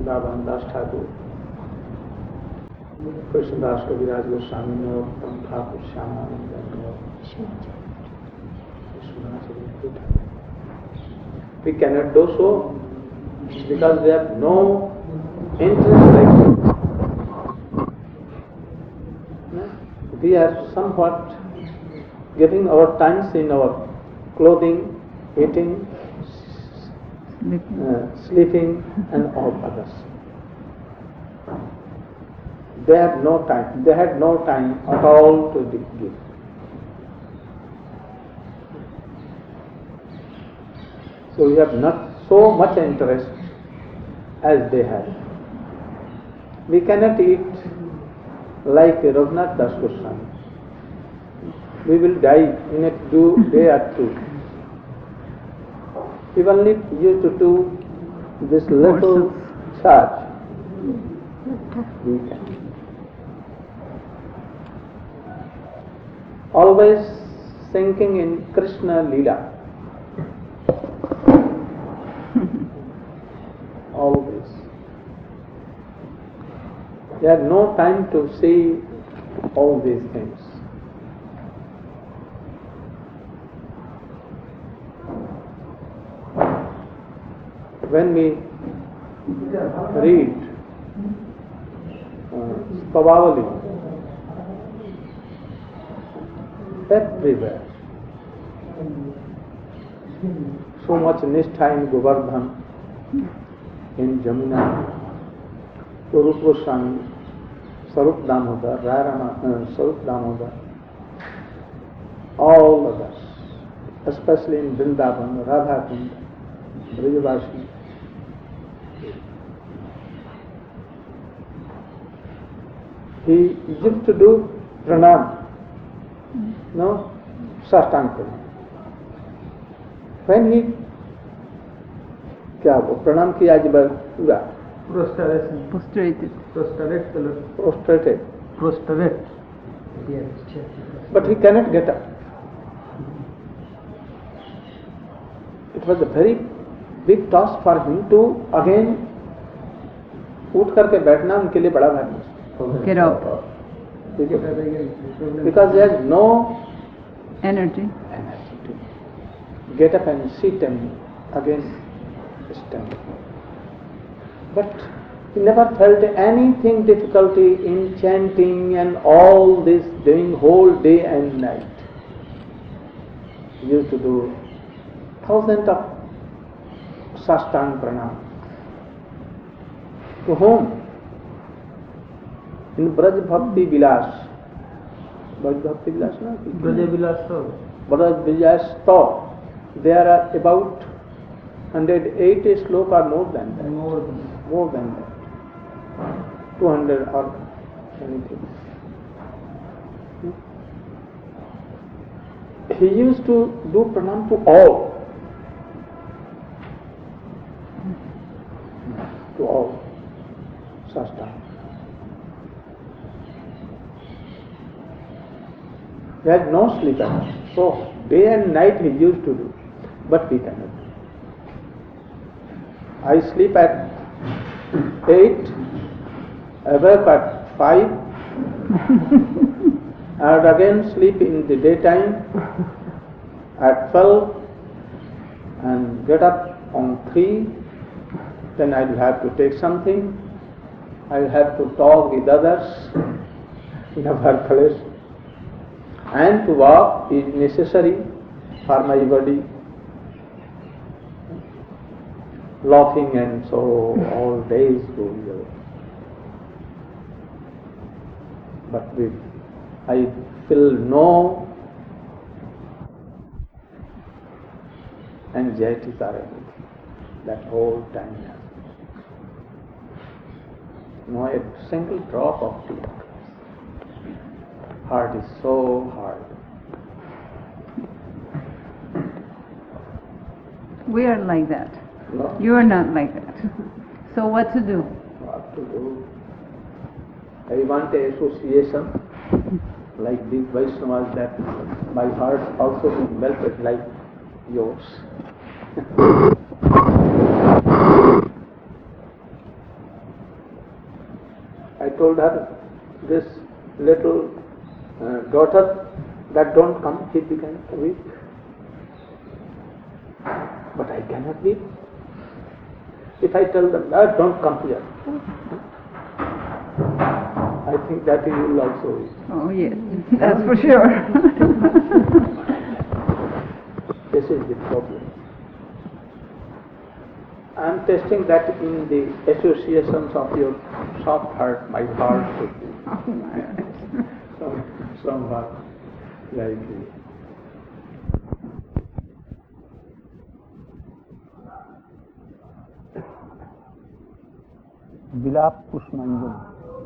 वृंदावन दास ठाकुर, कृष्णदास कविराज गोस्वामी ने और ठाकुर श्यामानंद ने और we cannot do so because we have no interest like that. We are somewhat giving our times in our clothing, eating, sleeping and all others. They had no time. They had no time at all to give. So we have not so much interest as they had. We cannot eat like Raghunath Das Goswami. We will die in a day or two. We will need you to do this little charge. We can. Always thinking in Krishna Leela. Always. They have no time to see all these things. When we read Stavavali, everywhere, so much Nishtha in Govardhan, in Jamuna, Rupa Goswami, Sarup Damodar, Sarup Damodar, all others, especially in Vrindavan, Radhakund, Brijavashi. He used to do pranam, no, Sastang pranam. When he क्या वो प्रणाम किया जब पूरा prostrated but he cannot get up. It was a very big task for him to again उठ करके बैठना उनके लिए बड़ा भारी get up because he has no energy to get up and sit and again stand. But he never felt anything difficulty in chanting and all this doing whole day and night. He used to do thousands of Sastang pranam. To whom? In Braj Bhakti Vilas. Braj Bhakti Vilas, no? Braj Vilas Thaw. There are about 180 sloka or more than that. More than that. 200 or anything. He used to do pranam to all. To all. Sastang. He had no sleep at all. So day and night he used to do. But we cannot do. I sleep at 8, awake at 5, and again sleep in the daytime at 12, and get up on 3, then I will have to take something, I will have to talk with others in a workplace, and to walk is necessary for my body. Laughing and so all days go away. But I feel no anxieties or anything. That whole time. No a single drop of tear. Heart is so hard. We are like that. No. You are not like that. So what to do? What to do? I want an association like these Vaishnavas that my heart also be melted like yours. told her, this little daughter, that don't come, she began to weep. But I cannot weep. If I tell them, don't come here, I think that you will also weep. Oh yes, that's for sure. This is the problem. I am testing that in the associations of your soft heart, my heart should be somewhat like this. विलाप पुष्पांजलि.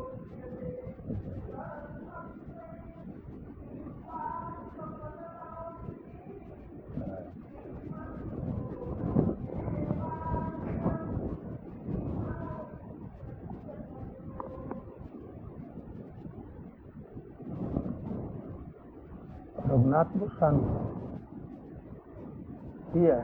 Raghunath Goswami here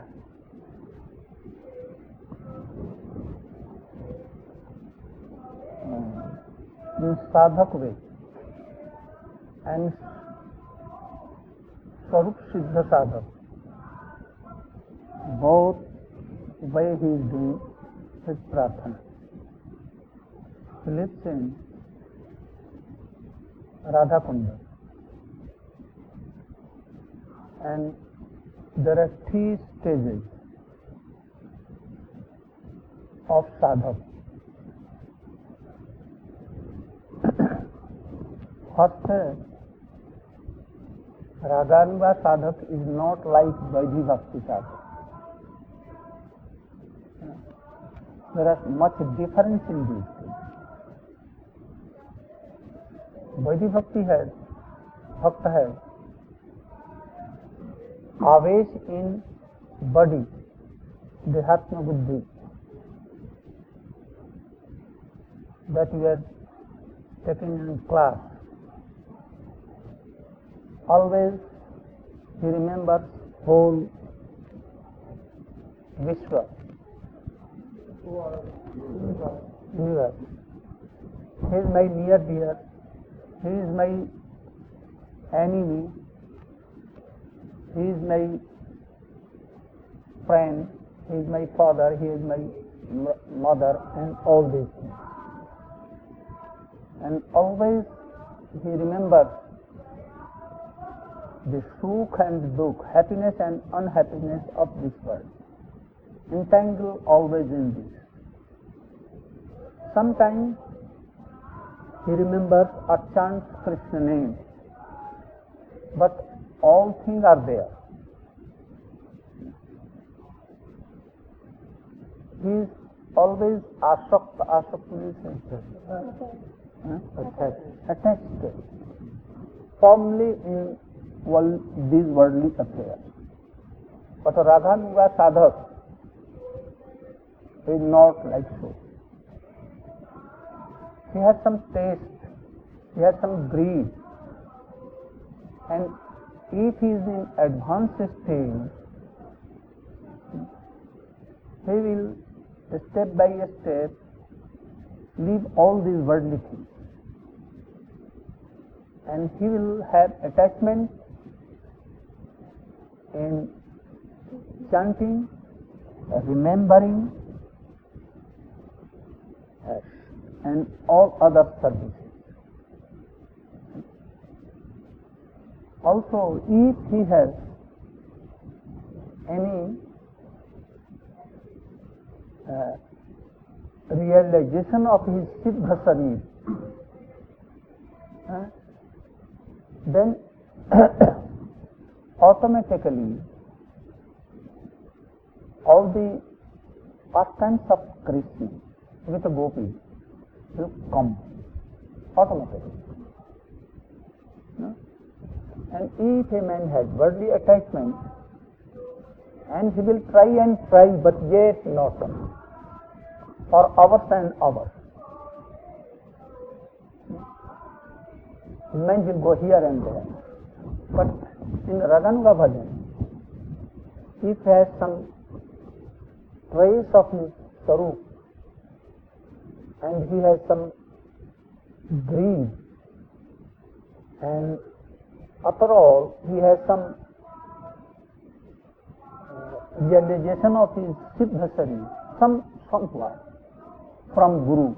in sadhak way and Swarup Siddha sadhak, both way he is doing his prarthana. He lives in Radha Kunda, and there are 3 stages of sadhak. First, Raganuga sadhak is not like Vaidhi Bhakti sadhak. There is much difference in these two. Vaidhi Bhakti has, Bhakta has आवेश in body, Dehatma Buddhi, that we are taking in class. Always he remembers whole Vishwa, universe. He is my near dear, he is my enemy, he is my friend, he is my father, he is my mother, and all these things. And always he remembers the sukh and dukh, happiness and unhappiness of this world. Entangled always in this. Sometimes he remembers or chants Krishna name, but all things are there. He is always asakta means attached to it, firmly in these worldly affairs. But a Raganuga sadhak is not like so. He has some taste, he has some greed, and if he is in advanced stage, he will step by step leave all these worldly things, and he will have attachment in chanting, remembering, and all other services. Also, if he has any realization of his Siddha Sarir, then automatically all the pastimes of Krishna with the gopis will come automatically. And if a man has worldly attachment, and he will try and try, but yet not come, for hours and hours. Man will go here and there. But in Raganuga Bhajan, if he has some trace of his Sarup, and he has some greed, and after all, he has some realization of his siddhasari, somewhat from Guru.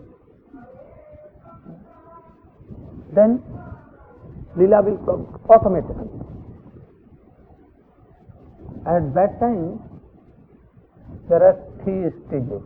Then Leela will come automatically. At that time, there are three stages.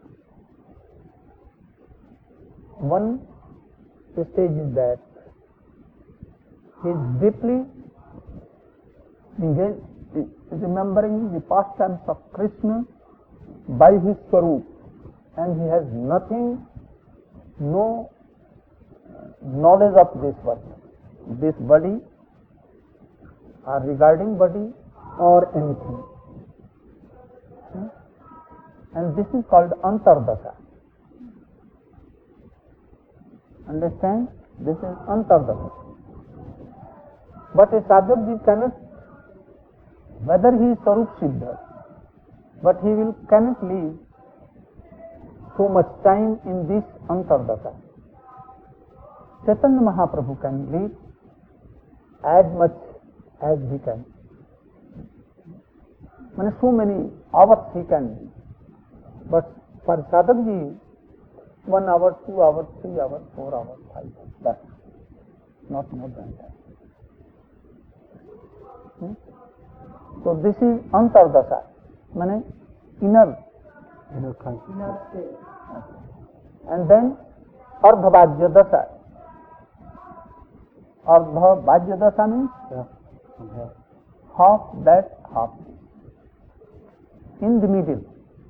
One stage is that he is deeply engaged, remembering the pastimes of Krishna by his Swarup, and he has nothing, no knowledge of this body, or regarding body or anything. And this is called Antardasa. Understand? This is Antardasa. But a sadhak cannot, whether he is Sarup Siddha, but he cannot live so much time in this Antardasa. Chaitanya Mahaprabhu can live as much as he can. So many hours he can live. But for sadhak 1 hour, 2 hours, 3 hours, 4 hours, 5 hours, that's not more than that. So this is Antardasa, inner state. And then Ardhavajya Dasa. Ardhavajya Dasa means half that, half this. In the middle.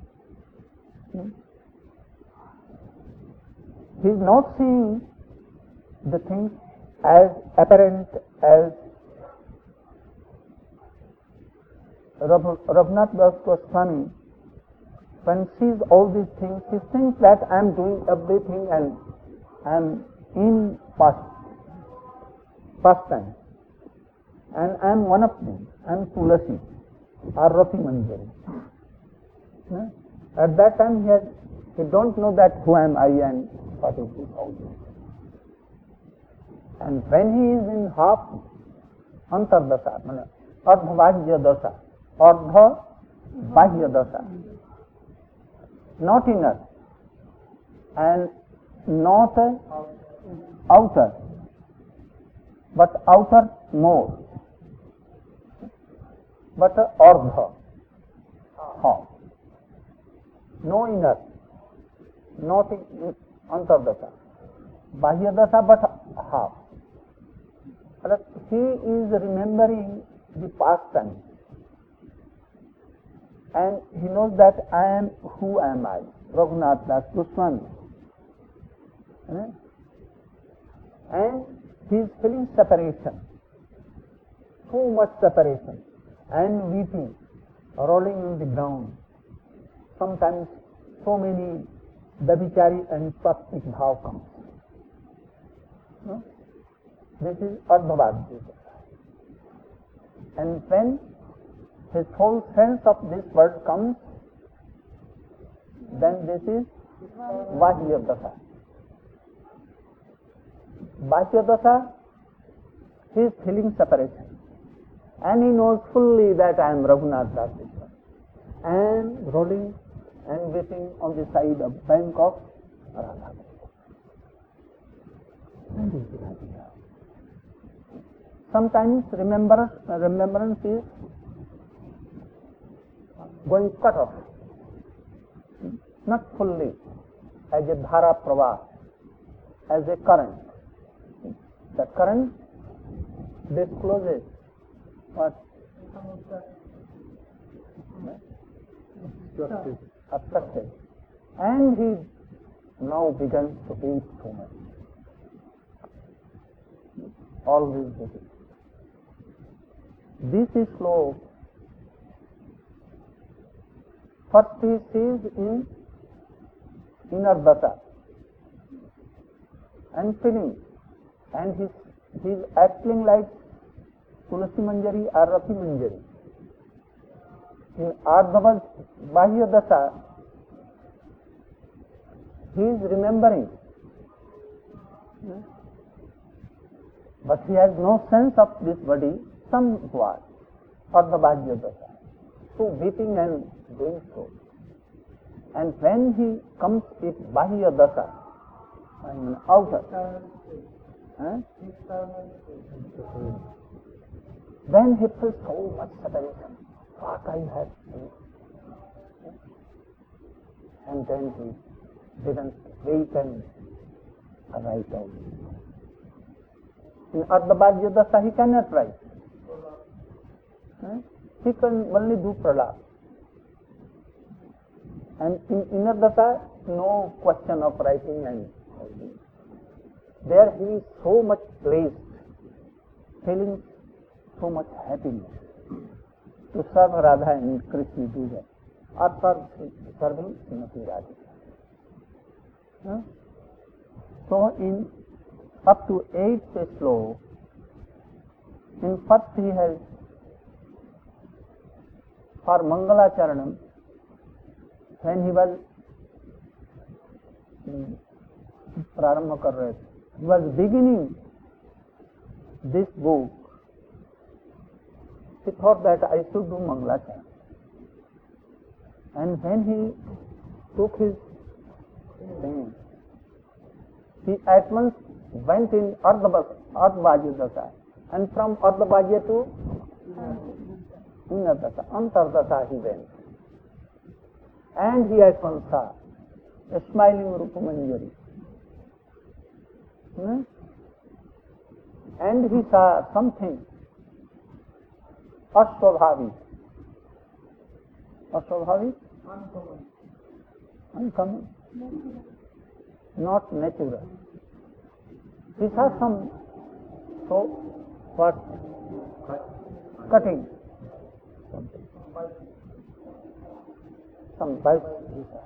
He is not seeing the things as apparent as Raghunath Das Goswami. When he sees all these things, he thinks that I am doing everything and I am in pastime. And I am one of them. I am Tulasi or Rati Manjari. At that time he don't know that who am I and what is this all this. And when he is in half Antardasa, Ardhavajya Dasa, Ardhavajya Dasa, not inner and not outer, but outer more, but Ardha, half. No inner, not Antardasa. Bahya Dasa, but half. But he is remembering the past time. And he knows that I am, who am I? Raghunath Das Goswami. And he is feeling separation. So much separation. And weeping, rolling on the ground. Sometimes so many Dabhichari and Swastik bhav comes. This is Ardhavajya. And when his whole sense of this world comes, then this is Vahya Dasa. Vahya Dasa, he is feeling separation. And he knows fully that I am Raghunath Das. And rolling and waiting on the side of bank of Radha. Sometimes remembrance is going cut off, not fully, as a dhara pravah, as a current. The current discloses what? Obstructed. And he now begins to weep so much. Always weeping. This is slow. First he sees in inner dasa and feeling, and he is acting like Tulasi Manjari or Rati Manjari. In Ardhavajya Dasa, he is remembering But he has no sense of this body somewhat, ardhabhajya dasa, so weeping and doing so. And when he comes with bahya dasa, I mean outer, then he feels so much separation. What I have seen. And then he didn't wait and write out. In ardhabhajya dasa he cannot write. He can only do pralap. And in inner dasa, no question of writing and writing. There he is so much pleased, feeling so much happiness to serve Radha and Krishna together, or serving Srimati Radhika. So in up to 8th sloka, in first he has for Mangalacharanam, when he was Prarambha kar rahe the, he was beginning this book, he thought that I should do Mangalacharanam. And when he took his thing, he at once went in ardhabhajya dasa, and from ardhabhajya to inner dasa, antardasa he went. And he at once saw a smiling Rupa Manjari. And he saw something aswabhavi. Aswabhavi? Uncommon. Not natural. He saw some, so what? Cutting. Something. Some bites he saw.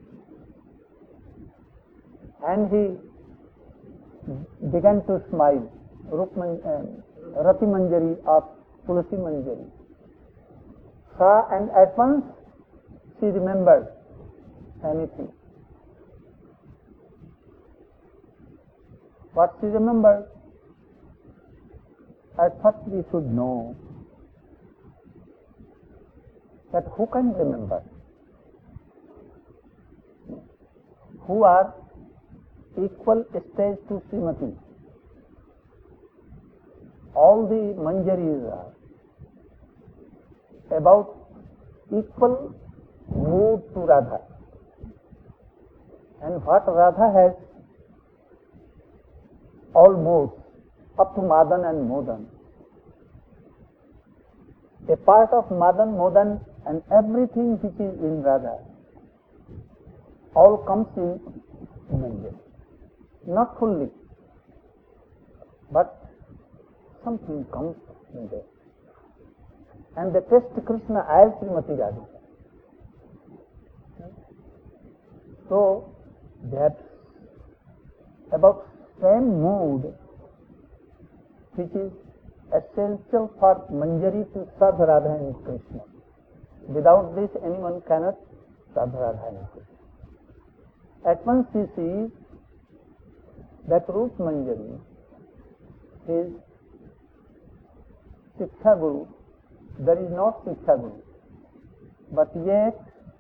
And he began to smile. Rati Manjari or Tulsi Manjari. Saw, and at once she remembered anything. What she remembered? At first we should know that who can remember? Who are equal stage to Srimati. All the Manjaris are about equal mood to Radha. And what Radha has, all moods, up to Madan and Modan. A part of Madan, Modan and everything which is in Radha, all comes in Manjari. Not fully, but something comes in there. And they taste Krishna as Srimati Radhika. So, that about same mood which is essential for Manjari to serve Radha and Krishna. Without this, anyone cannot serve Radha and Krishna. At once he sees that Rup Manjari is Shiksha Guru. There is not Shiksha Guru, but yet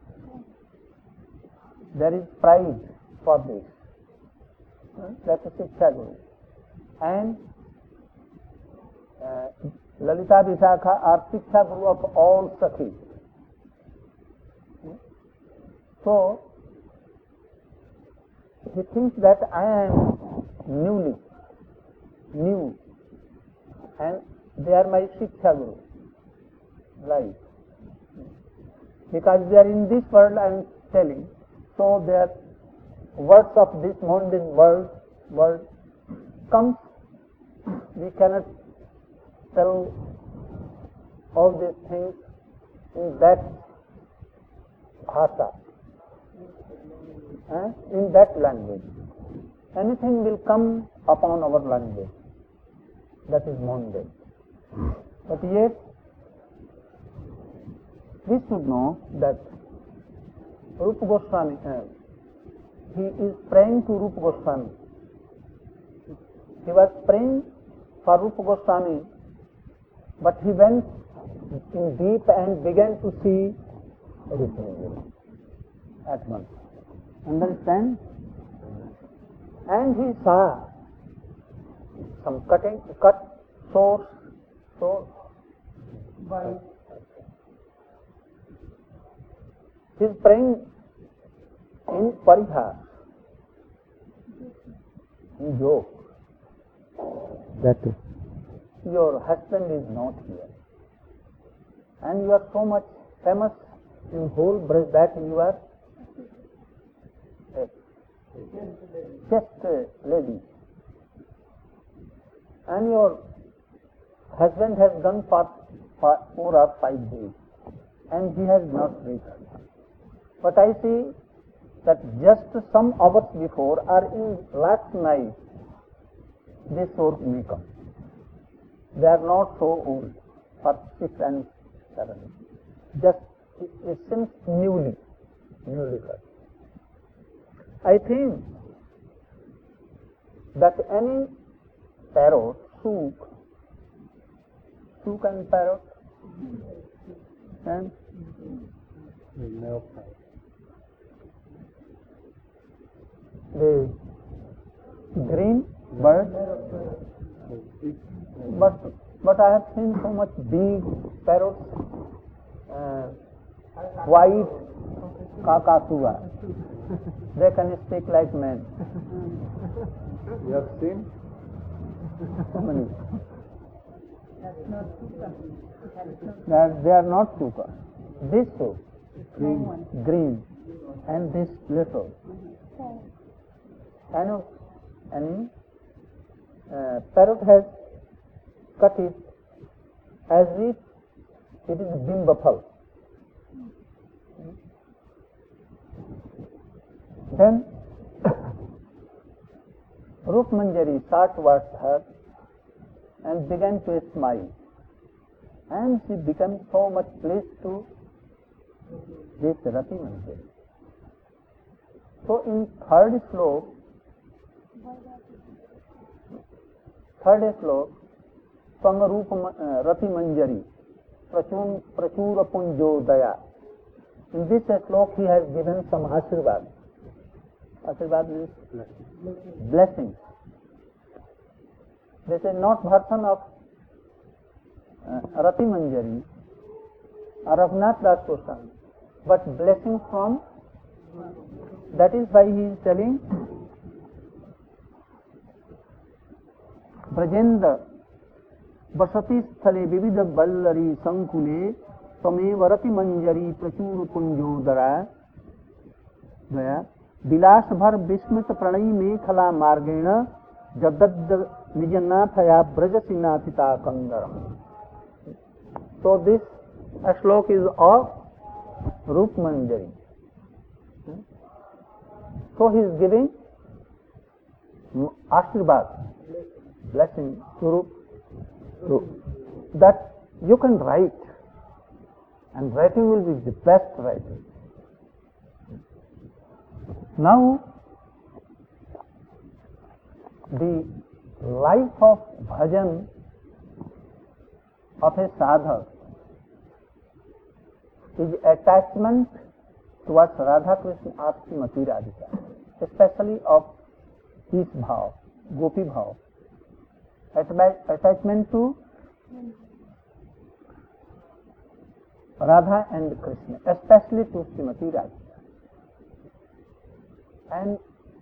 there is pride for this. That is Shiksha Guru. And Lalita Vishakha are Shiksha Guru of all Sakhis. So, he thinks that I am new, and they are my Shiksha Guru. Right. Because they are in this world, I am telling, so their words of this mundane world comes, we cannot tell all these things in that bhasha, in that language. Anything will come upon our language, that is mundane. But yet, we should know that Rupa Goswami, he is praying to Rupa Goswami. He was praying for Rupa Goswami, but he went in deep and began to see Rupa Goswami at once. Understand? And he saw some cut sores. He is praying in parihas, in joke, that your husband is not here, and you are so much famous in whole Braj that you are a just lady, and your husband has gone for 4 or 5 days, and he has not returned. But I see that just some hours before or in last night, this sort may come. They are not so old, for 6 and 7. Just it seems newly cut. I think that any parrot, sook and parrot, and the green bird, but I have seen so much big parrots, white kakatuwa. They can speak like men. You have seen? How many? They are not suka. This so green, and this little. Any parrot has cut it as if it is bimbapal. Then Rup Manjari saw towards her and began to smile, and she became so much pleased to this Rati Manjari. So in third slok, Pangarup Rati Manjari, Prachura Punjo Daya. In this slok he has given some Ashirvad. Ashirvad means blessing. This is not version of Rati Manjari or Raghunath Das Goswami, but blessing from. That is why he is telling Brajendra Basati Sthale Vividha Ballari Sankule Tame Varati Manjari Prachur Punjo Dara Daya Vilas Bhar Bismit Pranai Mekhala Margena Jadad Nijanathaya Brajasinatita Kandaram. So this slok is of Rup Manjari. So he is giving Ashirvad, blessing to Rup, that you can write, and writing will be the best writing. Now, the life of bhajan of a sadhak is attachment towards Radha Krishna or Srimati Radhika, especially of his bhav, gopi bhav, attachment to Radha and Krishna, especially to Srimati Radhika. And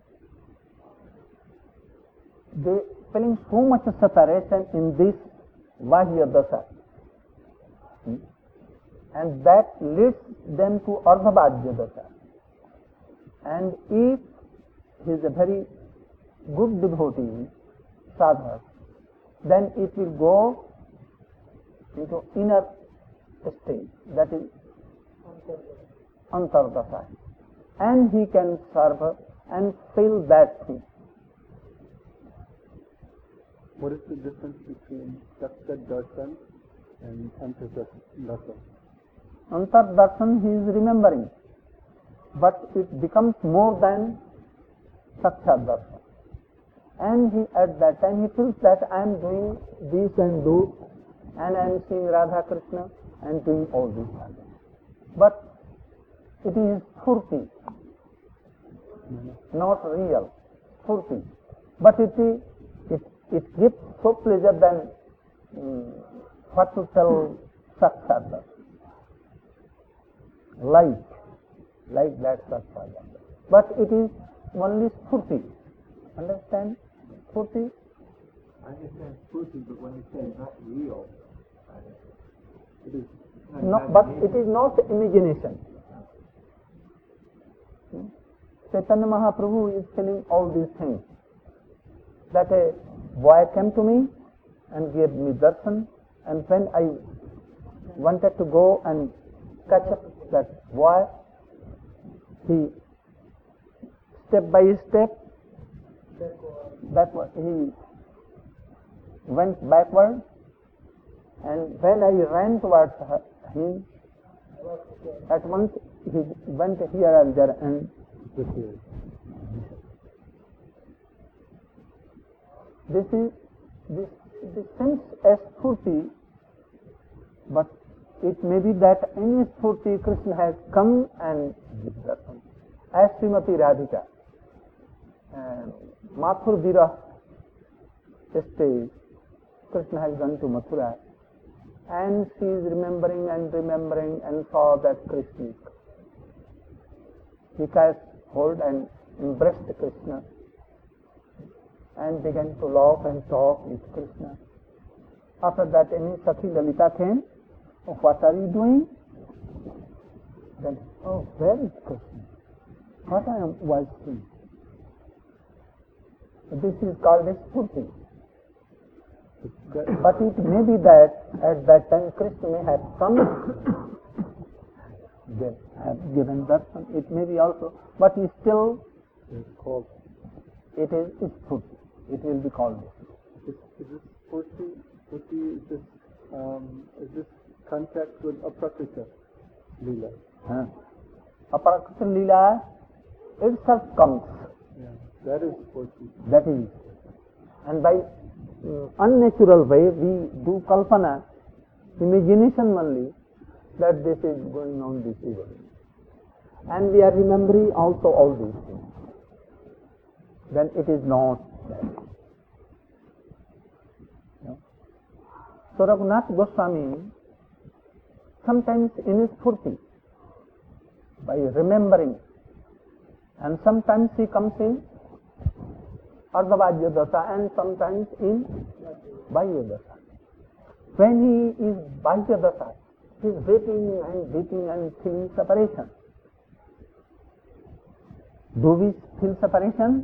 they feeling so much separation in this Vahya Dasa, and that leads them to Ardhavajya Dasa. And if he is a very good devotee, sadhak, then it will go into inner state, that is Antardasa, and he can serve and feel that thing. What is the difference between Saksha Darshan and Antardarshan? Antardarshan he is remembering, but it becomes more than Saksha Darshan. and at that time he feels that I am doing this and those, and I am seeing Radha Krishna and doing all these things. But it is Spurti, not real Spurti. But it gives so pleasure than what to tell Sakshat, like that Sakshat. But it is only Spurti. Understand? Spurti? I understand Spurti, but when you say not real, it is not No, but it is not imagination. Chaitanya Mahaprabhu is telling all these things. That a boy came to me and gave me darshan, and when I wanted to go and catch up that boy, he step by step he went backward, and when I ran towards him, at once he went here and there and disappeared. This seems as Spurti, but it may be that in Spurti Krishna has come and given darshan. As Srimati Radhika, Mathur Virah stage, Krishna has gone to Mathura, and she is remembering and saw that Krishna is come. She cast hold and embraced Krishna and began to laugh and talk with Krishna. After that, any Sakhi Lalita came. Oh, what are you doing? Then, oh, where is Krishna? What was seeing? This is called a Spurti. But it may be that at that time Krishna may have come, they have given darshan. It may be also, but it still is called, it is Spurti. It will be called this. Is this Spurti, is this contact with Aprakrita Leela? Aprakrita Leela itself comes. Yeah, that is Spurti. That is. And by unnatural way we do kalpana, imagination only, that this is going on this evil. And we are remembering also all these things. Then it is not that. No? So Raghunath Goswami, sometimes in his Spurti, by remembering, and sometimes he comes in Ardhavajya Dasa and sometimes in Bahya Dasa. When he is Bahya Dasa, he is waiting and feeling separation. Do we feel separation?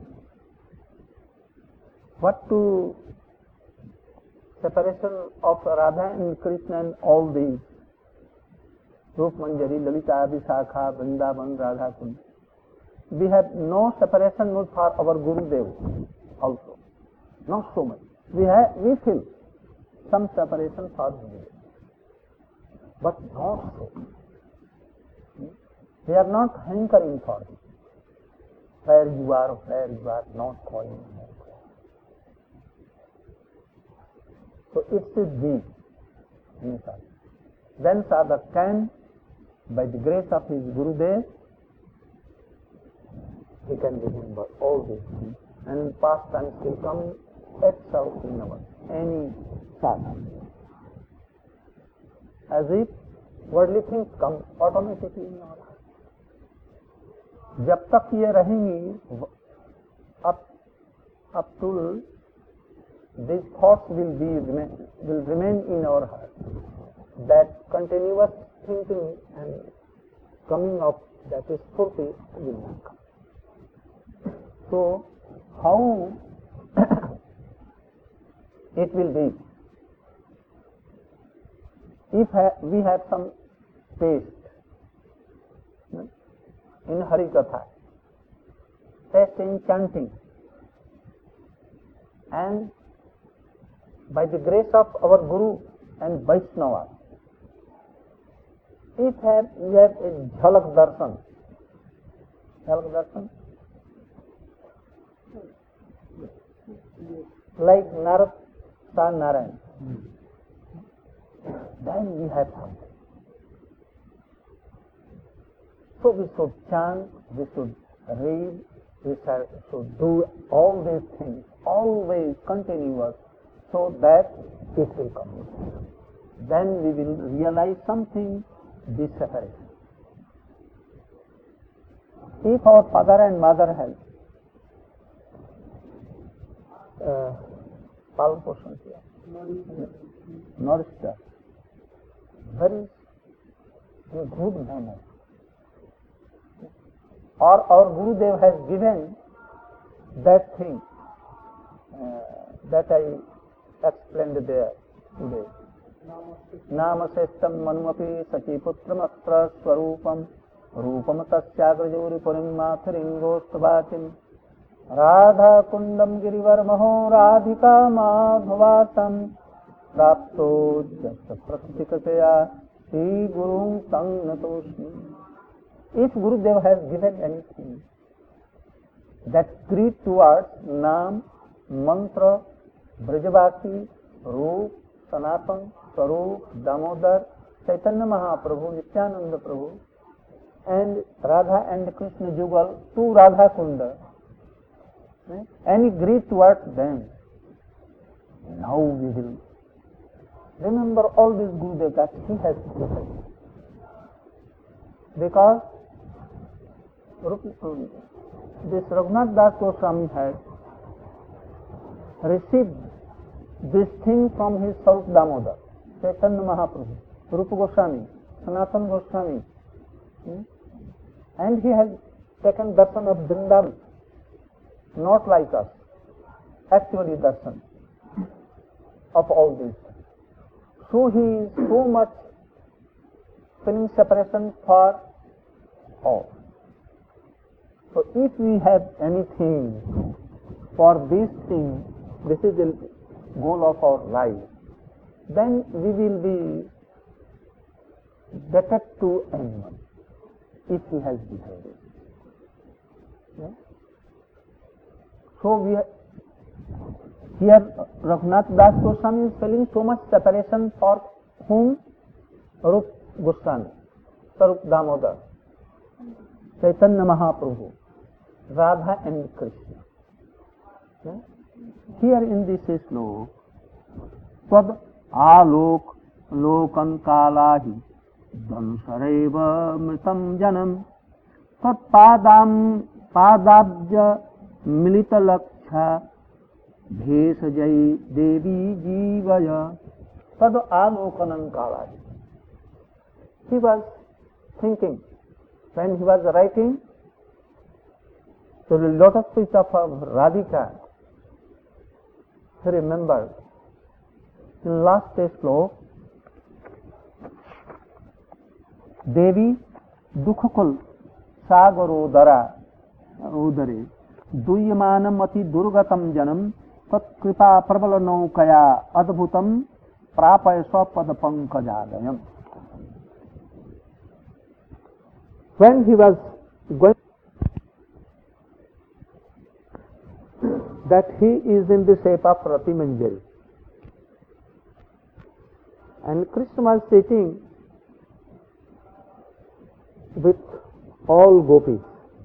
What to separation of Radha and Krishna and all these? Rup Manjari, Lalita, Vishakha, Vrindavan, Radha Kund. We have no separation for our Gurudev also. Not so much. We feel some separation for Gurudev. But not so. We are not hankering for it. Where you are, not calling. So it's a deed. Then sadhak can, by the grace of his Gurudev, he can remember all these things, and pastimes will come itself in our any sadhana. As if worldly things come automatically in our heart. जब तक ये रहेंगी, up till these thoughts will remain in our heart. That continuous thinking and coming up, that is Spurti, will not come. So, how it will be? If we have some taste in Harikatha, taste in chanting, and by the grace of our Guru and Vaishnava, if we have a Jhalak Darshan, like Narad saw Narayan, then we have something. So we should chant, we should read, we should do all these things, always continuous, so that it will come. Then we will realize something, this separation. If our father and mother have nourished us very in a good manner, or our Gurudev has given that thing that I explained there today. Namasestam manuapi sachiputramatra swarupam rupam tasyagrajuri purimmatharingostabatim Radha kundam girivarmaho radhika madhavatam prapto jasta praktikataya Sri Gurung Sangnatosmi. If Gurudev has given anything that creed towards Nam, Mantra, Brajavasi, Roop, Sanatan, Swarup, Damodar, Chaitanya Mahaprabhu, Nityananda Prabhu, and Radha and Krishna Jugal to Radha Kunda, any greed towards them, now we will remember all these Gurudev that he has given. Because this Raghunath Das Goswami had received this thing from his Swarup Damodar, Chaitanya Mahaprabhu, Rupa Goswami, Sanatan Goswami, and he has taken darshan of Vrindavan, not like us, actually darshan of all these. So he is so much feeling separation for all. So if we have anything for this thing, this is the goal of our life, then we will be better to anyone if he has behaved it. Yeah? So here Raghunath Das Goswami is feeling so much separation for whom? Rup Goswami, Swarup Damodar, Chaitanya Mahaprabhu, Radha and Krishna. Yeah? Here in this slok, Swad Alok Lokan Kalahi Dhansareva Mritam Janam Tat Padabja Milita Laksha Bhesajai Devi Jivaya Tad Alokanam Kalahi. He was thinking, when he was writing to the lotus feet of Radhika, he remembered in last slok, Devi Dukhakul Sagarodara Udare Duyamanam Ati Durgatam Janam Tat Kripa Prabala Naukaya Adbhutam Prapaya Swapada Pankajadayam. When he was going, that he is in the shape of Rati Manjari, and Krishna was sitting with all gopis.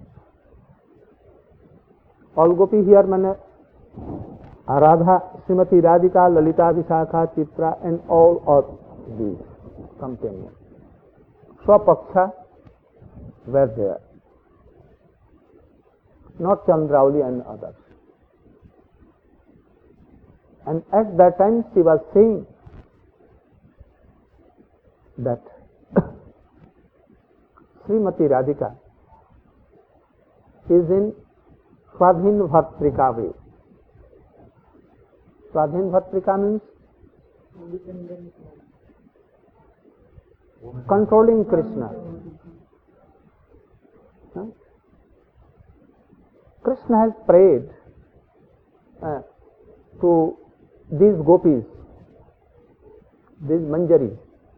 All gopi here means Radha, Srimati Radhika, Lalita, Vishakha, Chitra, and all of these companions. Swapaksha were there, not Chandrauli and others. And at that time she was saying that Srimati Radhika is in Swadhin Bhatrika way. Swadhin Bhatrika means controlling Krishna. Krishna has prayed to these gopis, these manjaris,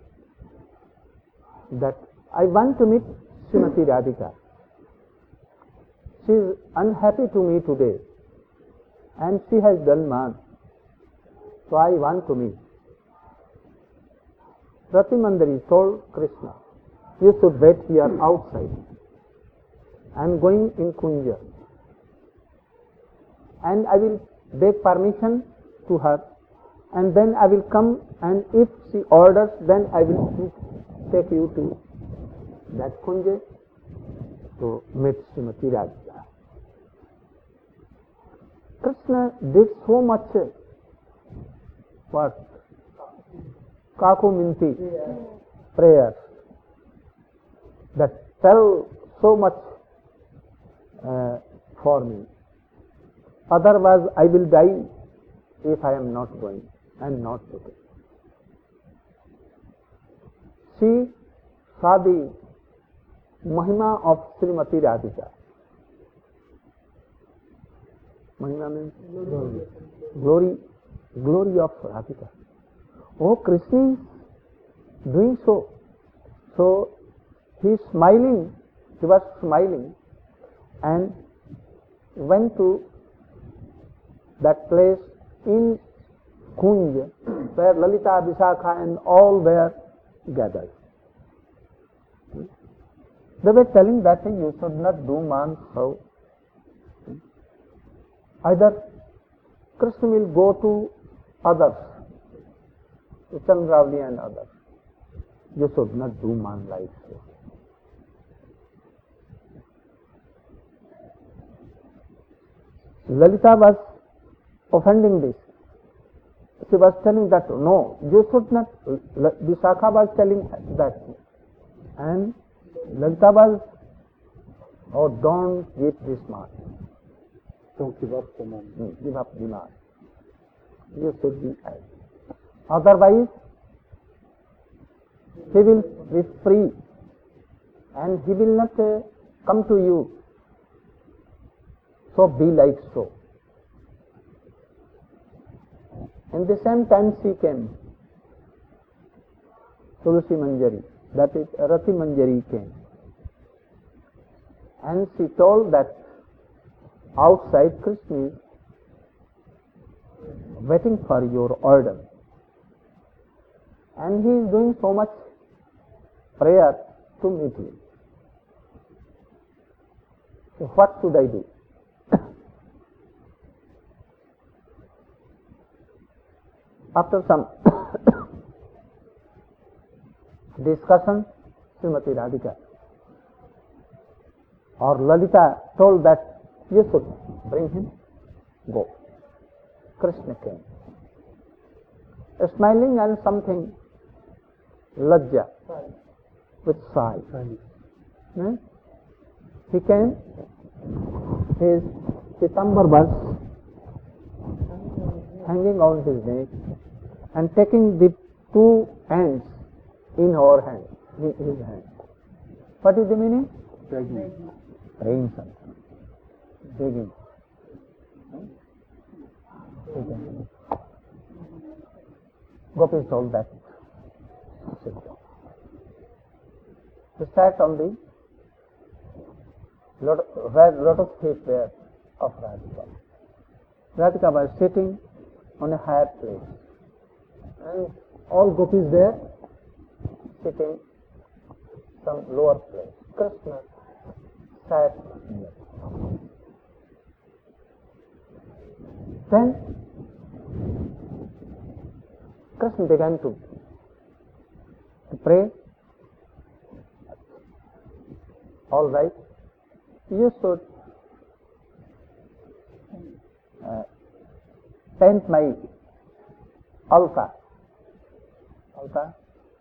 that I want to meet Srimati Radhika. She is unhappy to me today. and she has done man. So I want to meet. Rati Mandari told Krishna, you should wait here outside. I am going in Kunja. And I will beg permission to her, and then I will come, and if she orders, then I will take you to that Kunja to meet Srimati Radhika. Krishna did so much what? Kaku Minti prayers that tell so much for me. Otherwise, I will die if I am not going and not taken. She saw the Mahima of Srimati Radhika. Mahima means glory of Radhika. Oh, Krishna is doing so. So he is smiling, he was smiling and went to that place in Kunj where Lalita, Vishakha and all were gathered. They were telling that you should not do man so. Either Krishna will go to others, to Chandravali and others. You should not do man like so. Lalita was offending this. She was telling that no, you should not. Vishakha was telling that, and Lalita was, oh, don't give this man. Don't give up the man. Give up the man. You should be as. Otherwise, he will be free, and he will not come to you. So be like so. In the same time she came. Tulsi Manjari, that is Rati Manjari came. And she told that outside Krishna is waiting for your order. And he is doing so much prayer to meet you. So what should I do? After some discussion, Srimati Radhika or Lalita told that you should bring him, go. Krishna came. Smiling and something lajja, with sigh. He came, his pitambar was hanging on his neck and taking the two ends in her hand, in his hand. What is the meaning? Praying something. Begging. Gopi told that. He sat on the lotus feet were of Radhika. Radhika was sitting on a higher place, and all gopis there sitting some lower place. Krishna sat near. Then Krishna began to pray. All right, you should paint my altar. Altar?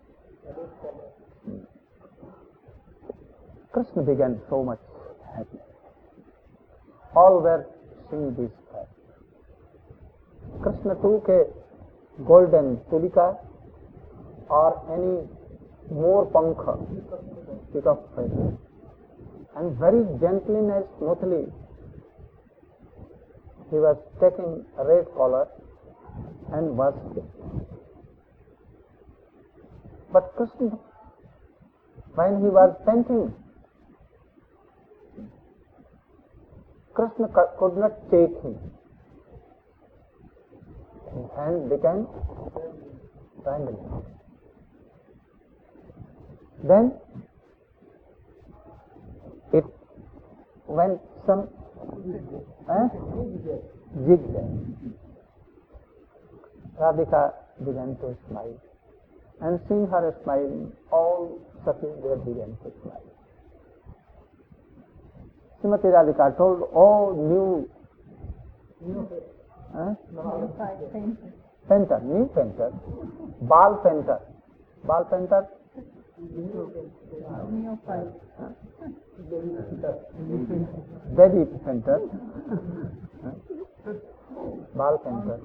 Krishna began so much happy. All were singing this fact. Krishna took a golden tulika or any more pankha, stick of feather, and very gently and smoothly he was taking a red collar and was sitting. But Krishna, when he was painting, Krishna could not take him. hand became triangular. Then it went some zigzag. Radhika began to smile, and seeing her smiling, all Sakhis there began to smile. Srimati Radhika told, "Oh, new painter, new painter, Bal painter, Devi painter, Bal painter.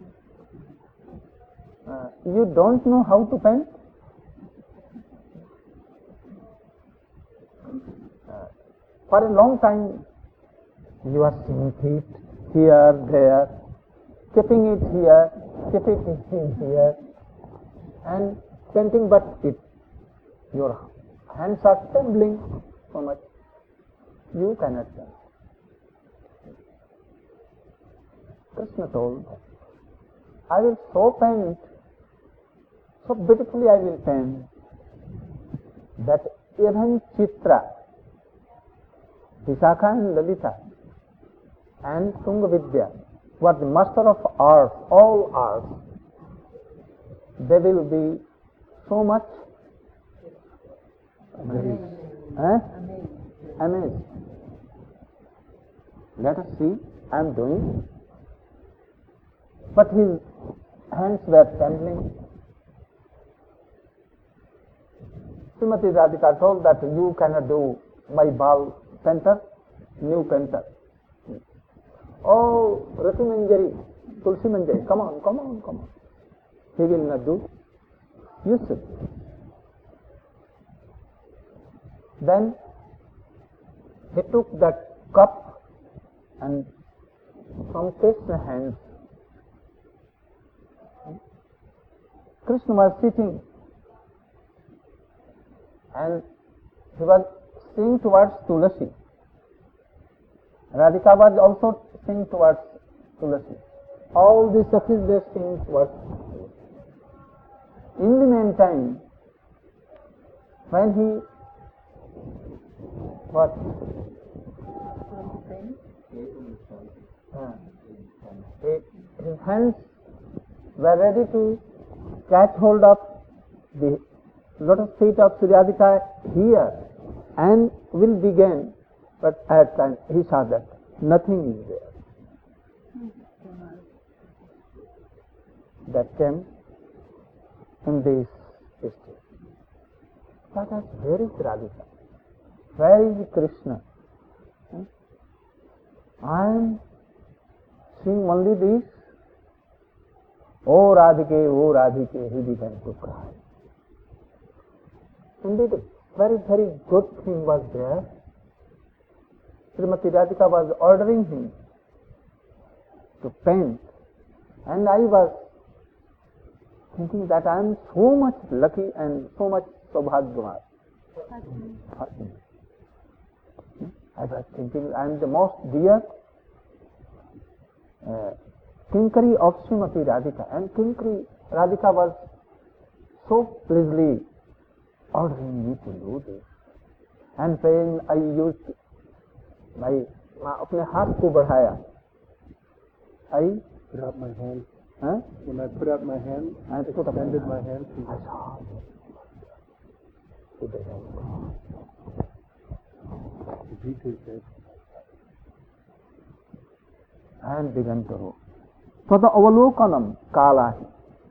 You don't know how to paint? For a long time, you are seeing it here, there, keeping it here, keeping it here, and painting, but your hands are trembling so much. You cannot paint." Krishna told, "I will so paint, so beautifully I will paint, that even Chitra, Vishakha and Lalita and Tungavidya, who are the master of arts, all arts, they will be so much amazed. Let us see, I am doing." But his hands were trembling. Srimati Radhika told that you cannot do my Bal painter, new painter. "Oh, Rati Manjari, Tulsi Manjari, come on. He will not do. You sit." Then he took that cup and from Krishna's hands, Krishna was sitting and he was seeing towards Tulasi. Radhika was also seeing towards Tulasi. All the Sakhis were seeing towards Tulasi. In the meantime, when he his hands were ready to catch hold of the lotus feet of Sri Radhika here and will begin, but at times he saw that nothing is there. That came in this state. That is, where is Radhika? Where is Krishna? I am seeing only this. Oh Radhike, he began to cry. Indeed, a very, very good thing was there. Srimati Radhika was ordering him to paint, and I was thinking that I am so much lucky and so much Saubhagyavan. I was thinking I am the most dear Kinkari of Srimati Radhika, and Kinkari Radhika was so pleasantly ordering me to do this. And when I used my अपने हाथ को बढ़ाया, I put out my hand. huh? When I put out my hand, I extended my hand to I saw it. Jitu said, and began to roll. Tada avalokanam kalahi.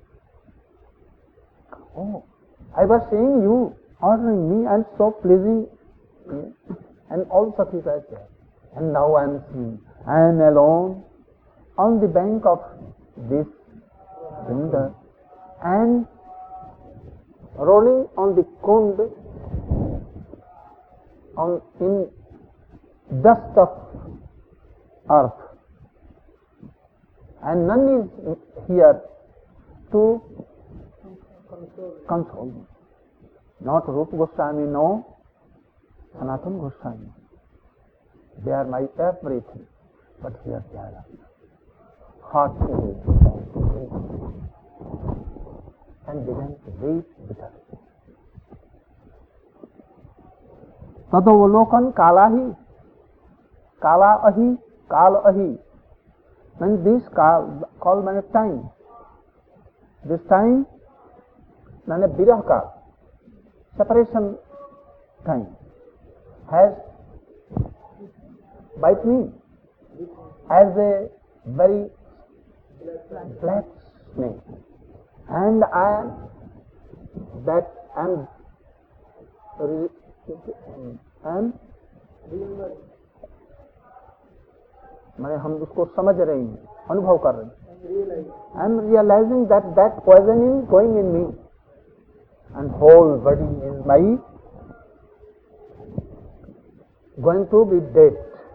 Oh, I was seeing you ordering me and so pleasing me, and all Sakhis are there. And now I am seeing, I am alone on the bank of this Ganga and rolling on the kund in dust of earth. And none is here to console me. Not Rupa Goswami, no Sanatana Goswami. They are my everything. But here they are hard to knees and began to weep bitterly. Tadavalokan kalahi, kala ahi, kal ahi. Means this call means time. This time means birah kal, separation time, has bite me as a very black snake, and I am मैंने हम उसको समझ रहे हैं, अनुभव कर रहे हैं. I am realizing that poison is going in me and whole body is my going to be dead.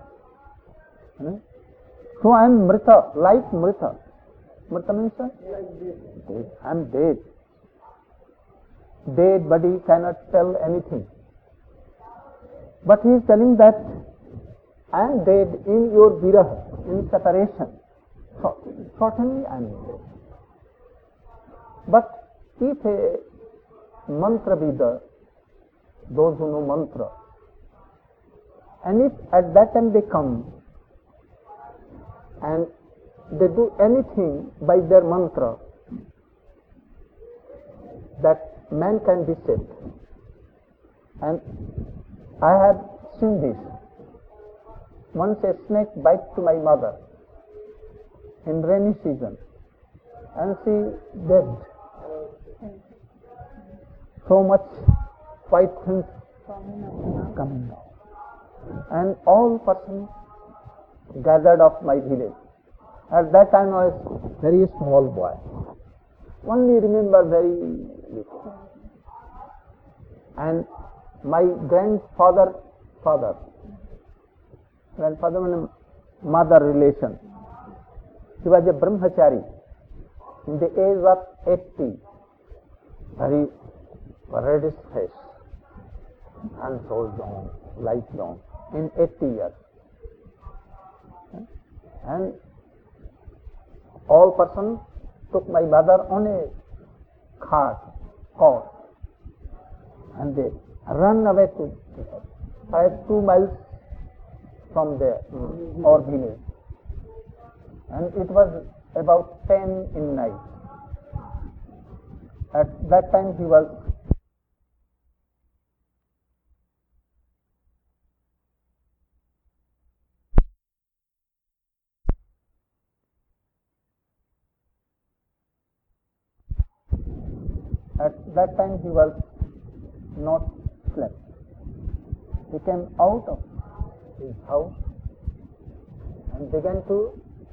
So I am mrita, like mrita. Mrita means dead. I am dead. Dead body cannot tell anything. But he is telling that I am dead in your virah, in separation. So, certainly I am dead. But if a mantra vida, those who know mantra, and if at that time they come and they do anything by their mantra, that man can be saved. And I have seen this. Once a snake bite to my mother in rainy season, and she dead. So much white things coming out. And all persons gathered of my village. At that time I was very small boy. Only remember very little. And my grandfather means mother relation. He was a brahmachari in the age of 80, very reddish face and so long, lifelong, in 80 years. And all persons took my mother on a cart, and they run away to 2 miles from there, our village. And it was about 10 in night. At that time he was not slept. He came out of his house and began to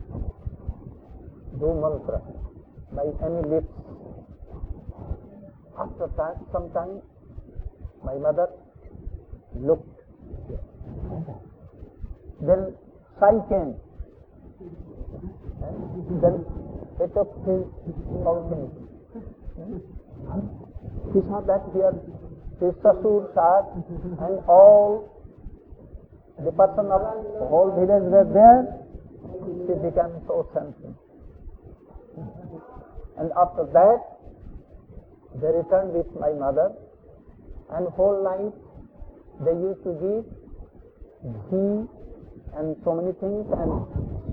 do mantra by any lips. After some time, my mother looked. Then Sai came. Then he took his fountain. He saw that here his Sasur, Sat, and all the person of the whole village were there. She became so sensitive. And after that, they returned with my mother, and whole night they used to give ghee and so many things, and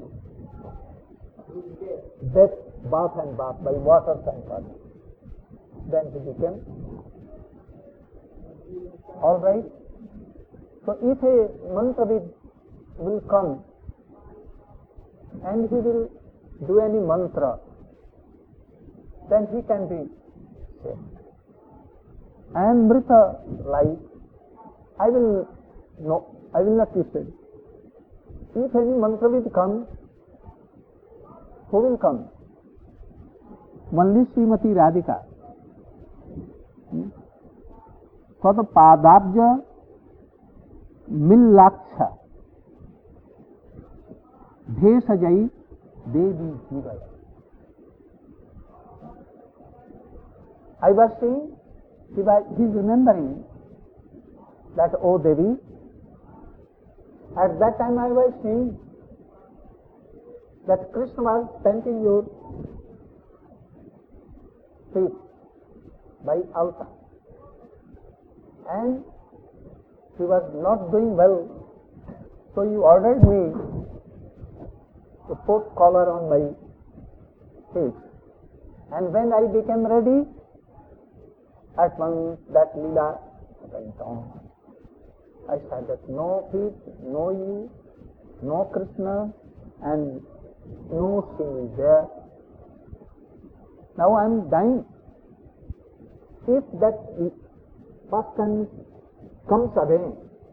bath by water and water. Then he became all right. So if a mantravid will come and he will do any mantra, then he can be saved. I am mrita like, I will not be saved. If any mantravid comes, who will come? Only Srimati Radhika. Tata padabja millaksha bhesajai devi jivaya. I was saying, he is remembering that, oh Devi, at that time I was saying that Krishna was painting your feet by Alta, and he was not doing well, so he ordered me to put collar on my feet. And when I became ready, at once that Leela went on. I said that no feet, no you, no Krishna, and no sin is there. Now I am dying. If that person comes again,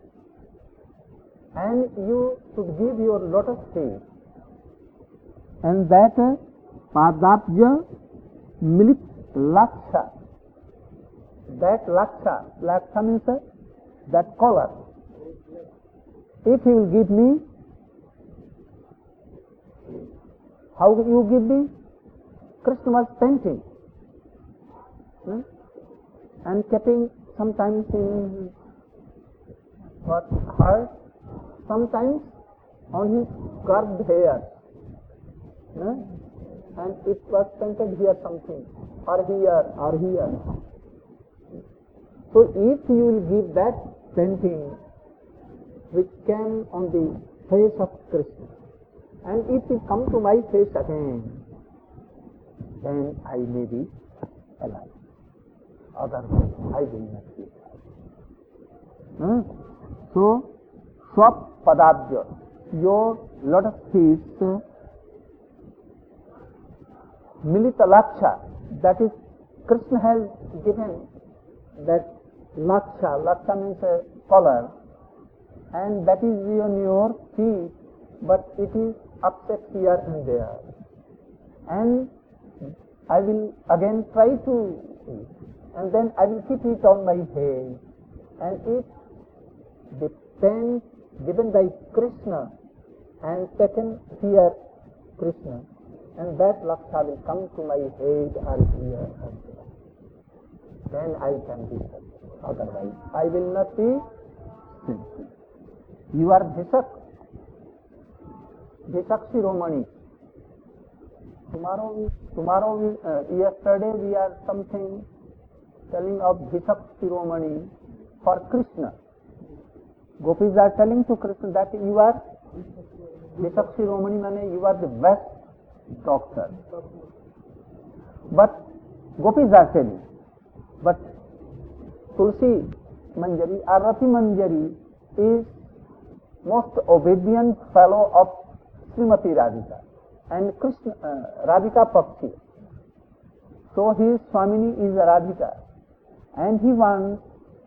and you should give your lotus feet, and that Padabja Milit Laksha, that Laksha means that collar. If he will give me, how will you give me? Krishna was painting and keeping sometimes in what heart, sometimes on his curved hair, and it was painted here something, or here. So if you will give that painting which came on the face of Krishna, and if it come to my face again, then I may be alive. Otherwise, I will not be alive. So, Swap Padabja, your lotus feet, Milita Laksha, that is, Krishna has given that Laksha means a collar, and that is on your feet, but it is upset here and there. And I will again try to, and then I will keep it on my head. And if the pen given by Krishna and taken here Krishna, and that Laksha will come to my head or here or there, then I can be saved. Otherwise, I will not be saved. You are Bhisak Shiromani. Yesterday we are something telling of Bhisak Shiromani for Krishna. Gopis are telling to Krishna that you are Bhisak Shiromani, means you are the best doctor. But Gopis are telling, but Tulsi Manjari or Rati Manjari is most obedient fellow of Srimati Radhika and Krishna, Radhika Pakshi. So his Swamini is Radhika, and he wants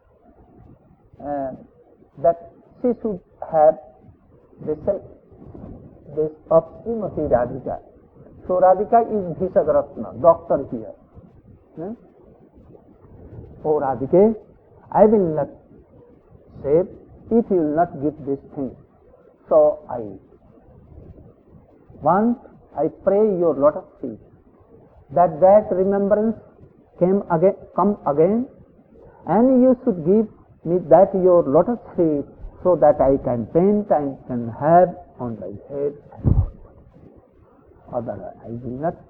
that she should have this of Srimati Radhika. So Radhika is Bhisagatna, doctor here. Oh Radhike, I will not save if you will not give this thing. So I pray your lotus feet, that remembrance come again, and you should give me that your lotus feet, so that I can paint and can have on my head and heart. Otherwise, I will not.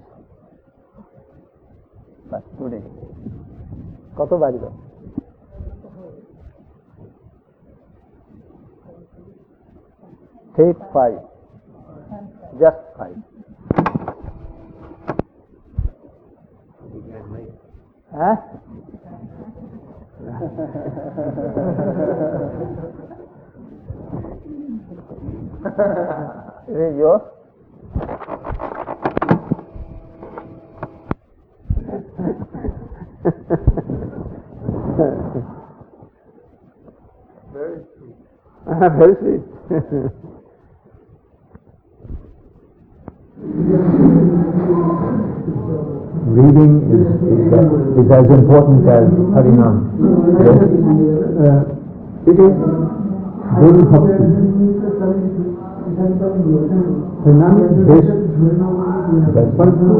But today, কত বাজবে? Take 5, just 5. Huh? Is it yours? Very sweet. Very sweet. Reading is as important as Harinam. Yes? It is Guru Bhakti. Harinam is basic. But to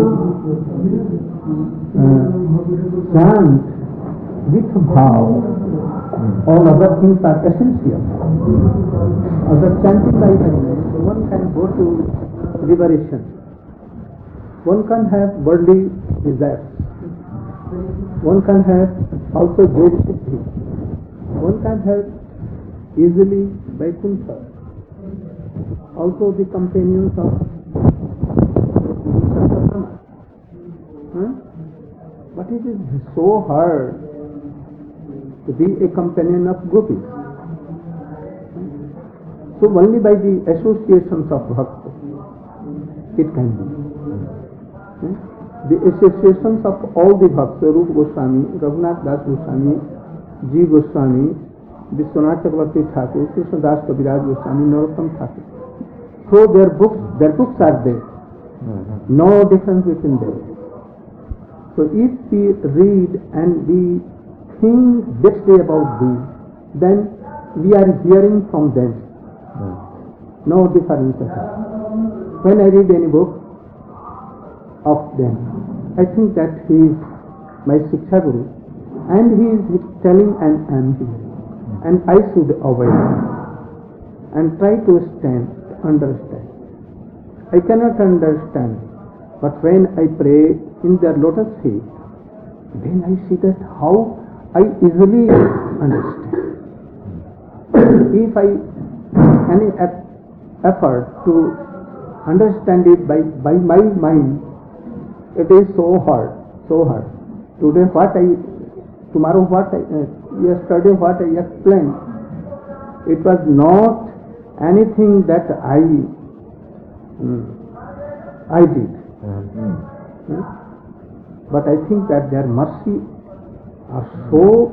chant with bhav, all other things are essential. Other chanting by Harinam, one can go to liberation. One can have worldly desires. one can have also Jog Siddhi. One can have easily Vaikuntha. Also the companions of Satyabhama. But it is so hard to be a companion of gopis. So only by the associations of bhakta it can be. The associations of all the bhakta, Rupa Goswami, Raghunath Das Goswami, Ji Goswami, Vishwanath Chakravarti Thakur, Krishna Das Kaviraj Goswami, Narottam Thakur. So their books are there. No difference between them. So if we read and we think deeply about these, then we are hearing from them. No difference at all. When I read any book of them, I think that he is my Shiksha Guru and he is telling and I am hearing. And I should obey and try to understand. I cannot understand, but when I pray in their lotus feet, then I see that how I easily understand. If I any effort to understand it by my mind, it is so hard. Today yesterday what I explained, it was not anything that I did. But I think that their mercy are so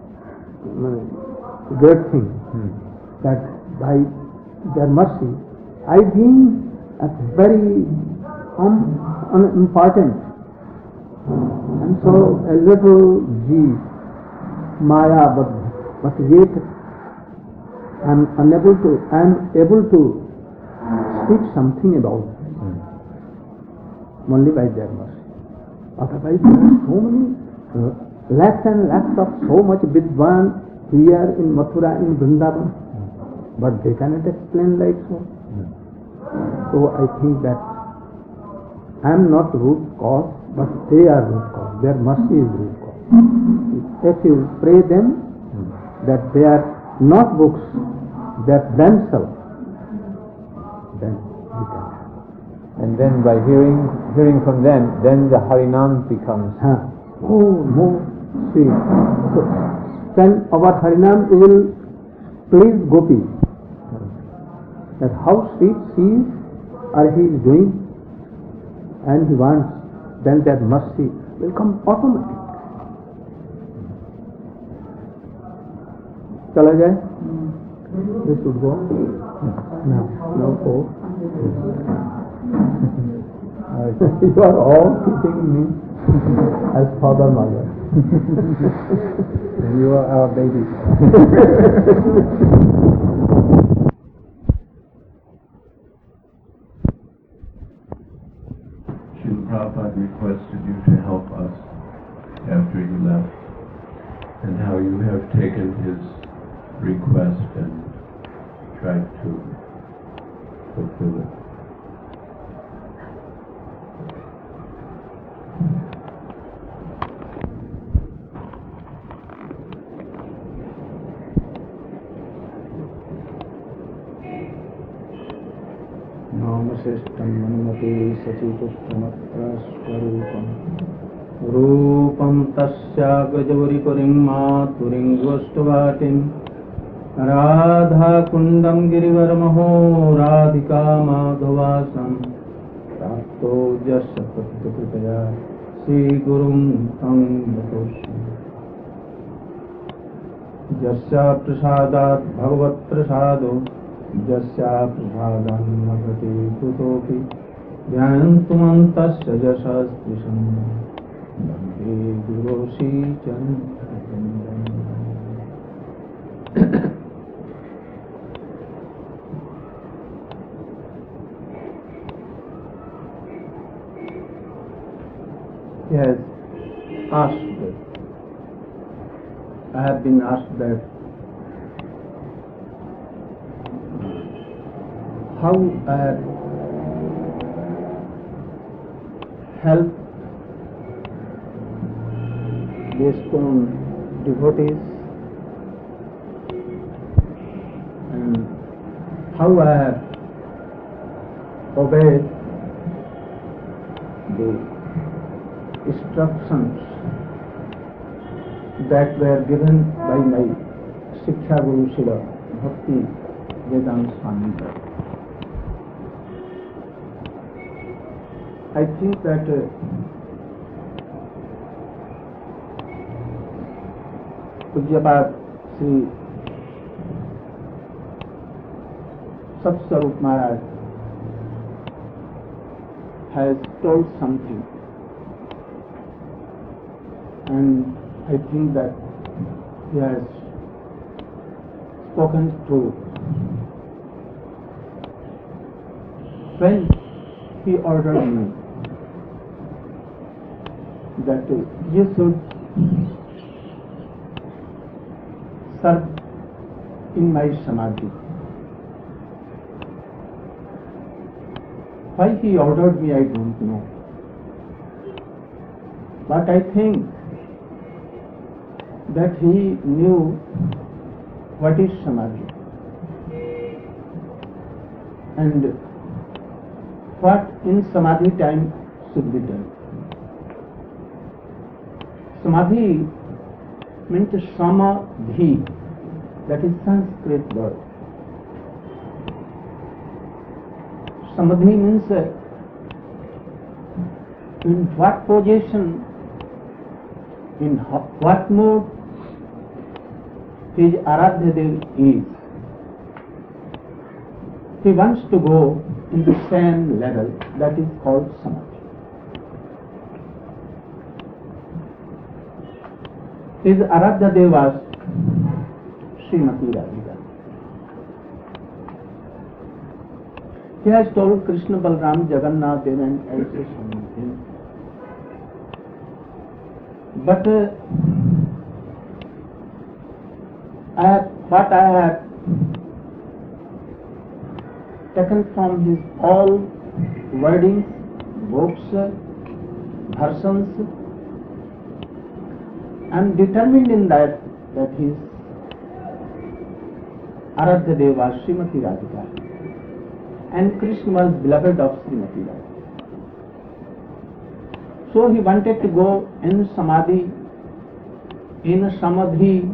great thing that by their mercy I being a very unimportant and so a little Jeev, Maya, but yet I am able to speak something about it. Only by their mercy. Otherwise there are so many lakhs and lakhs of so much Vidwan here in Mathura, in Vrindavan, but they cannot explain like so. So I think that I am not root cause, but they are root cause. Their mercy is root cause. If you pray them, that they are not books, they are themselves, then you can. And then by hearing from them, then the Harinam becomes more sweet. So then our Harinam will please Gopi. That how sweet she is or he is doing, and he wants, then that mercy will come automatic. Chala jaye? This should go. No go. You are all keeping me as father, mother. and you are our baby. Srila Prabhupada requested you to help us after you left, and how you have taken his request and tried to fulfill it. Namasheshtam manmati sachitushtamatra swarupam Rupam tasya grajavari paring maturing goshtavatim Radha kundam girivaramaho radhika madhavasam Prapto jasya pratikritaya Sri gurum tam vatosam Jasya prasadat bhagavat prasado Jasya prasadam nagati kutopi Dhyantumantasya jasastrisam Bhante gurosi chantakandam. He has asked that. I have been asked that how I have helped the ISKCON devotees, and how I have obeyed the instructions that were given by my Shiksha Guru Srila Bhakti Vedanta Swami. I think that Pujyapat Sri Satswarup Maharaj has told something, and I think that he has spoken true. When he ordered me that you should serve in my samadhi. Why he ordered me, I don't know. But I think that he knew what is samadhi and what in samadhi time should be done. Samadhi means samadhi, that is Sanskrit word. Samadhi means in what position, in what mood his Aradhya Dev is. He wants to go in the same level, that is called Samadhi. His Aradhya Dev was Srimati Radhika. He has told Krishna, Balram, Jagannath, Dev and also something. But what I have taken from his all wordings, books, versions, I am determined in that his Aradhya Dev was Srimati Radhika, and Krishna was beloved of Srimati Radhika. So he wanted to go in Samadhi, in Samadhi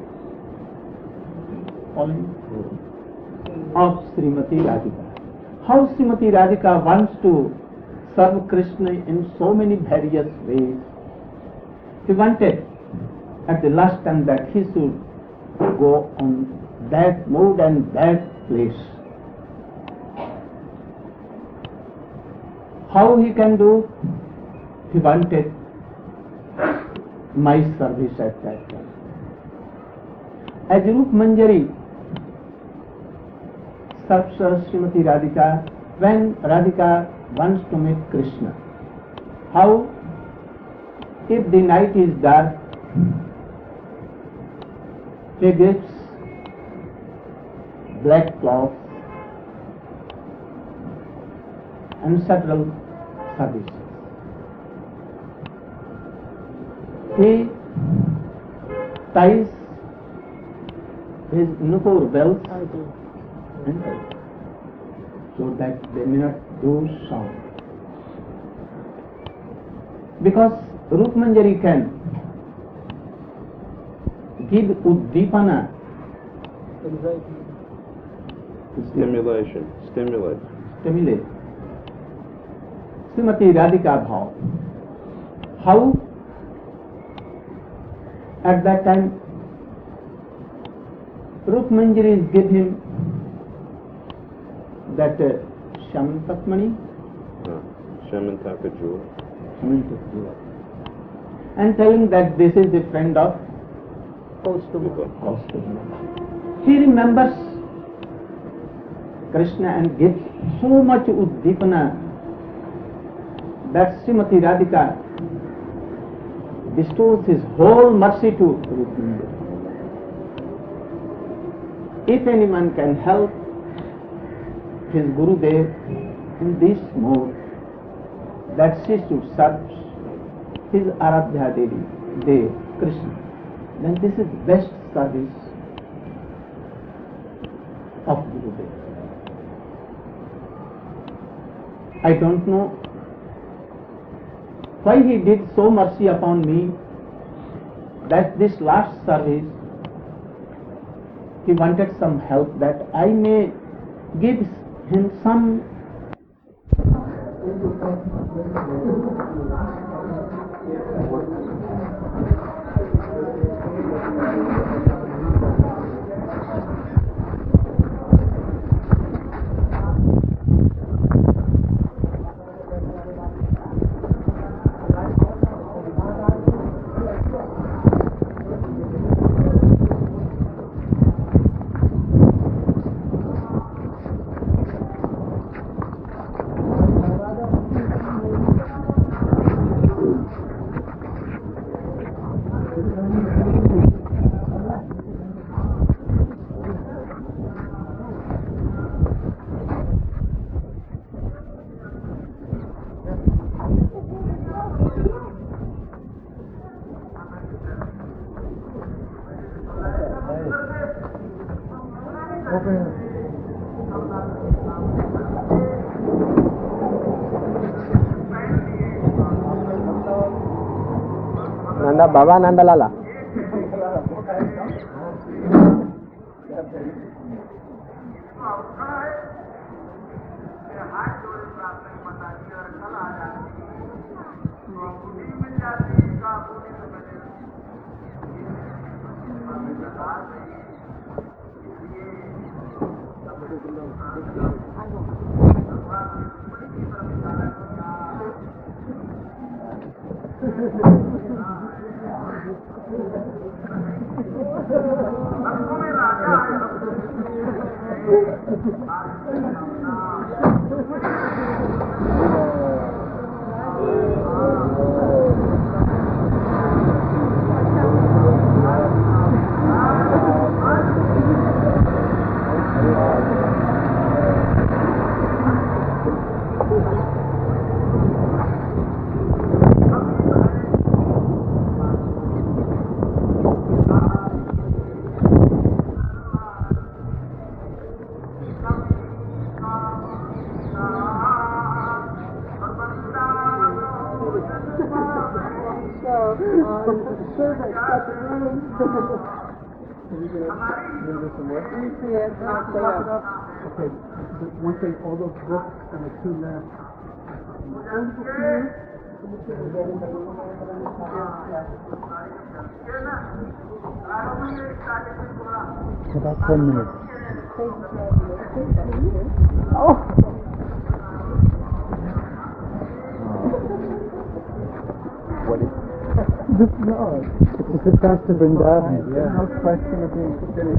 of Srimati Radhika. How Srimati Radhika wants to serve Krishna in so many various ways. He wanted at the last time that he should go on that mode and that place. How he can do? He wanted my service at that time. As Rup Manjari serves Srimati Radhika when Radhika wants to meet Krishna. How? If the night is dark, he gives black cloth and several services. He ties his nupur bells so that they may not do sound. Because Rup Manjari can give uddipana, Stimulate. stimulate Srimati Radhika bhav. How? At that time, Rup Manjari give him that Shamantakmani, Shamantaka jewel. and telling that this is the friend of Kaustubha. He remembers Krishna and gives so much uddipana that Srimati Radhika bestows his whole mercy to Rup Manjari. If anyone can help his Gurudev in this mode, that she should serve his Aradhya Devi, Krishna, then this is best service of Gurudev. I don't know why he did so mercy upon me that this last service he wanted some help that I may give him some Nanda Baba Nanda Lala. Okay, one thing, all those books and the two left. About 10 minutes. What is This is not. It's a chance to bring down. Yeah. No question of being considered.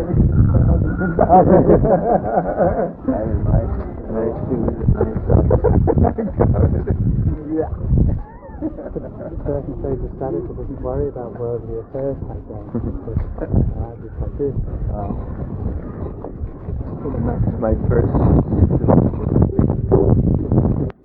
Very nice. Very sweet. Yeah. Certain stage of status doesn't worry about worldly affairs like that. Just like this. My first